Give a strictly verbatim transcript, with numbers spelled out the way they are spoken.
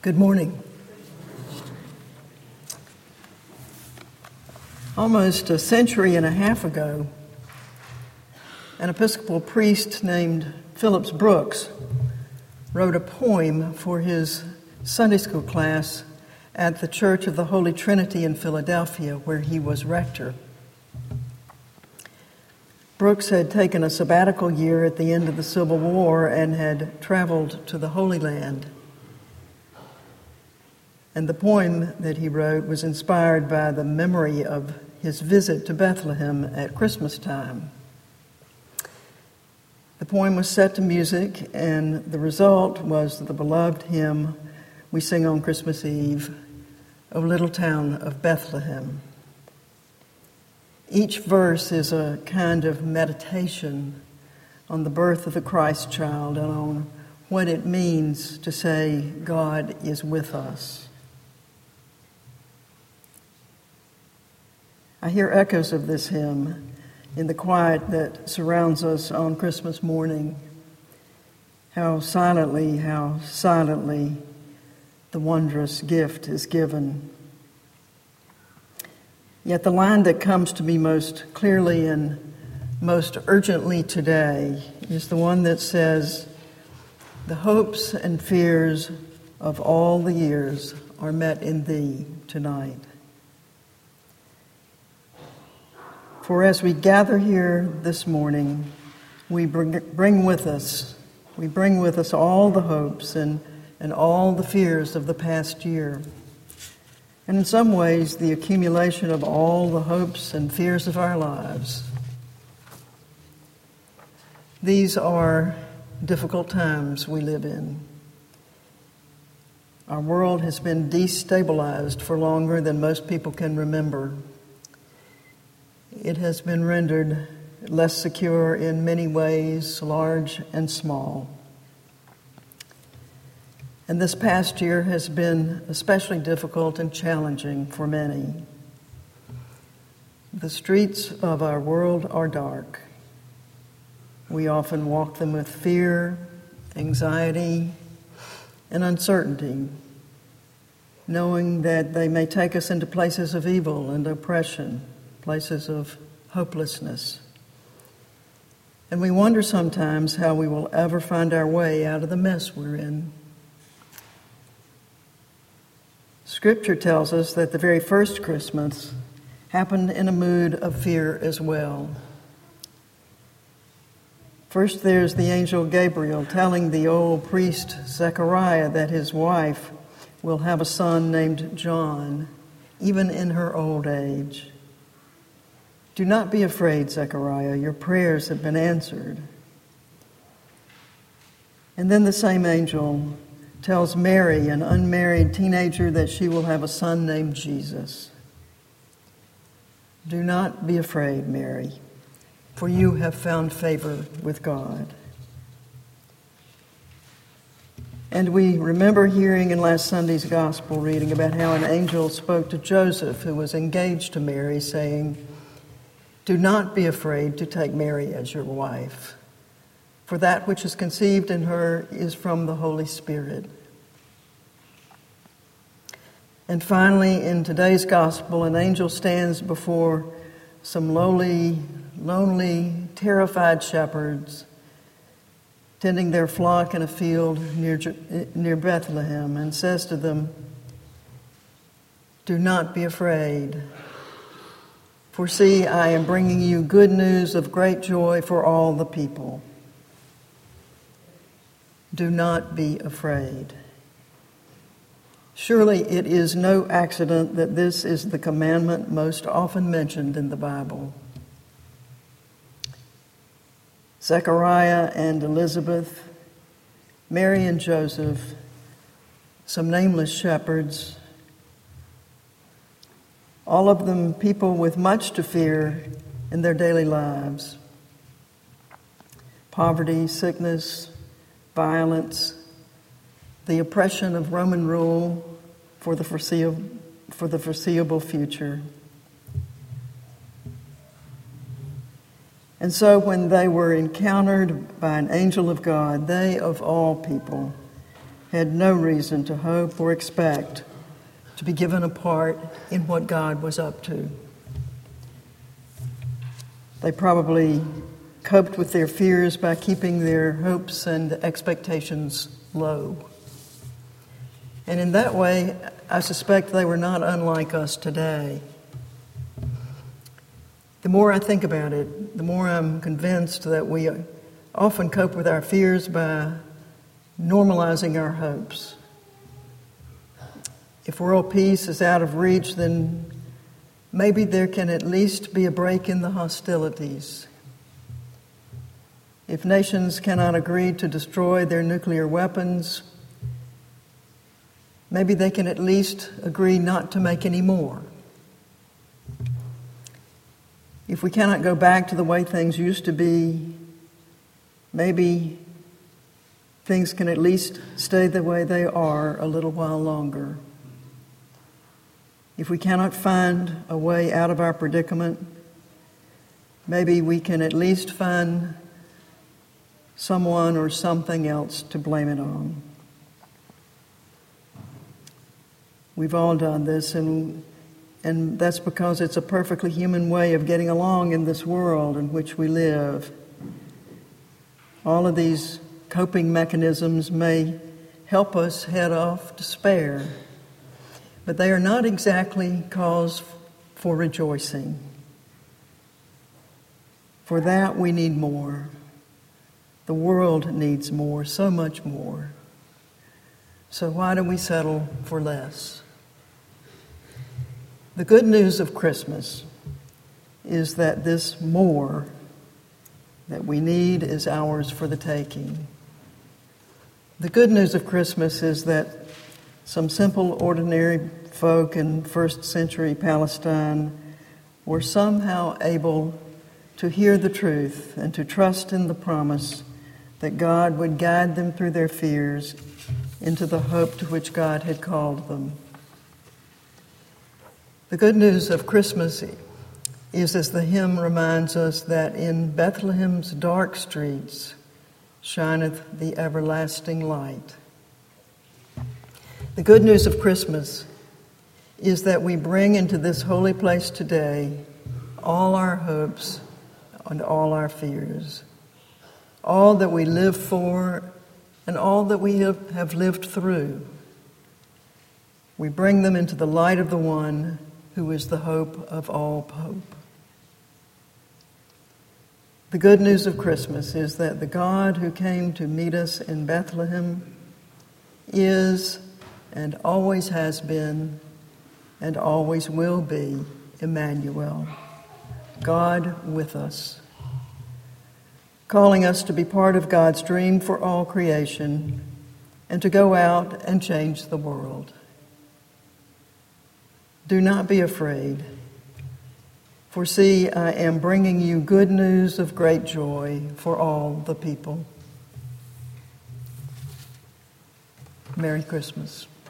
Good morning. Almost a century and a half ago, an Episcopal priest named Phillips Brooks wrote a poem for his Sunday school class at the Church of the Holy Trinity in Philadelphia, where he was rector. Brooks had taken a sabbatical year at the end of the Civil War and had traveled to the Holy Land. And the poem that he wrote was inspired by the memory of his visit to Bethlehem at Christmas time. The poem was set to music, and the result was the beloved hymn we sing on Christmas Eve, O Little Town of Bethlehem. Each verse is a kind of meditation on the birth of the Christ child and on what it means to say God is with us. I hear echoes of this hymn in the quiet that surrounds us on Christmas morning. How silently, how silently the wondrous gift is given. Yet the line that comes to me most clearly and most urgently today is the one that says, "The hopes and fears of all the years are met in thee tonight." For as we gather here this morning, we bring, bring with us, we bring with us all the hopes and, and all the fears of the past year. And in some ways, the accumulation of all the hopes and fears of our lives. These are difficult times we live in. Our world has been destabilized for longer than most people can remember. It has been rendered less secure in many ways, large and small. And this past year has been especially difficult and challenging for many. The streets of our world are dark. We often walk them with fear, anxiety, and uncertainty, knowing that they may take us into places of evil and oppression, places of hopelessness. And we wonder sometimes how we will ever find our way out of the mess we're in. Scripture tells us that the very first Christmas happened in a mood of fear as well. First, there's the angel Gabriel telling the old priest Zechariah that his wife will have a son named John, even in her old age. "Do not be afraid, Zechariah, your prayers have been answered." And then the same angel tells Mary, an unmarried teenager, that she will have a son named Jesus. "Do not be afraid, Mary, for you have found favor with God." And we remember hearing in last Sunday's gospel reading about how an angel spoke to Joseph, who was engaged to Mary, saying, "Do not be afraid to take Mary as your wife, for that which is conceived in her is from the Holy Spirit." And finally, in today's gospel, an angel stands before some lowly, lonely, terrified shepherds tending their flock in a field near, near Bethlehem and says to them, "Do not be afraid. For see, I am bringing you good news of great joy for all the people. Do not be afraid." Surely it is no accident that this is the commandment most often mentioned in the Bible. Zechariah and Elizabeth, Mary and Joseph, some nameless shepherds, all of them people with much to fear in their daily lives. Poverty, sickness, violence, the oppression of Roman rule for the foreseeable, for the foreseeable future. And so when they were encountered by an angel of God, they of all people had no reason to hope or expect to be given a part in what God was up to. They probably coped with their fears by keeping their hopes and expectations low. And in that way, I suspect they were not unlike us today. The more I think about it, the more I'm convinced that we often cope with our fears by normalizing our hopes. If world peace is out of reach, then maybe there can at least be a break in the hostilities. If nations cannot agree to destroy their nuclear weapons, maybe they can at least agree not to make any more. If we cannot go back to the way things used to be, maybe things can at least stay the way they are a little while longer. If we cannot find a way out of our predicament, maybe we can at least find someone or something else to blame it on. We've all done this, and and that's because it's a perfectly human way of getting along in this world in which we live. All of these coping mechanisms may help us head off despair, but they are not exactly cause for rejoicing. For that we need more. The world needs more, so much more. So why do we settle for less? The good news of Christmas is that this more that we need is ours for the taking. The good news of Christmas is that some simple, ordinary folk in first century Palestine were somehow able to hear the truth and to trust in the promise that God would guide them through their fears into the hope to which God had called them. The good news of Christmas is, as the hymn reminds us, that in Bethlehem's dark streets shineth the everlasting light. The good news of Christmas is that we bring into this holy place today all our hopes and all our fears, all that we live for and all that we have, have lived through. We bring them into the light of the one who is the hope of all hope. The good news of Christmas is that the God who came to meet us in Bethlehem is and always has been and always will be Emmanuel, God with us, calling us to be part of God's dream for all creation and to go out and change the world. Do not be afraid, for see, I am bringing you good news of great joy for all the people. Merry Christmas.